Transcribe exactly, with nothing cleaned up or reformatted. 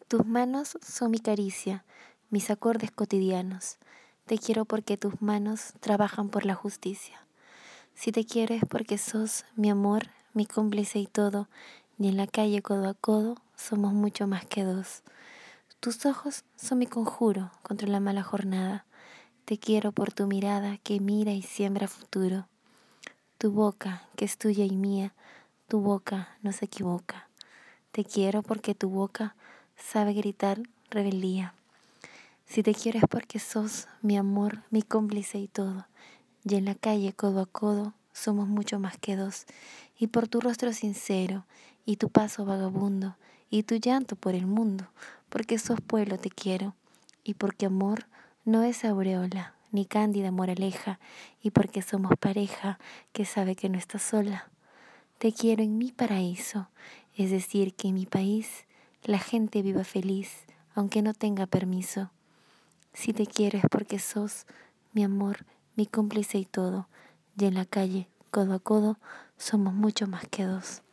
Tus manos son mi caricia, mis acordes cotidianos. Te quiero porque tus manos trabajan por la justicia. Si te quiero es porque sos mi amor, mi cómplice y todo, y en la calle codo a codo somos mucho más que dos. Tus ojos son mi conjuro contra la mala jornada. Te quiero por tu mirada que mira y siembra futuro. Tu boca, que es tuya y mía, tu boca no se equivoca. Te quiero porque tu boca sabe gritar rebeldía. Si te quiero es porque sos mi amor, mi cómplice y todo. Y en la calle codo a codo somos mucho más que dos. Y por tu rostro sincero y tu paso vagabundo y tu llanto por el mundo, porque sos pueblo te quiero. Y porque amor no es aureola ni cándida moraleja, y porque somos pareja que sabe que no está sola. Te quiero en mi paraíso, es decir, que en mi país la gente viva feliz, aunque no tenga permiso. Si te quiero es porque sos mi amor, mi cómplice y todo, y en la calle, codo a codo, somos mucho más que dos.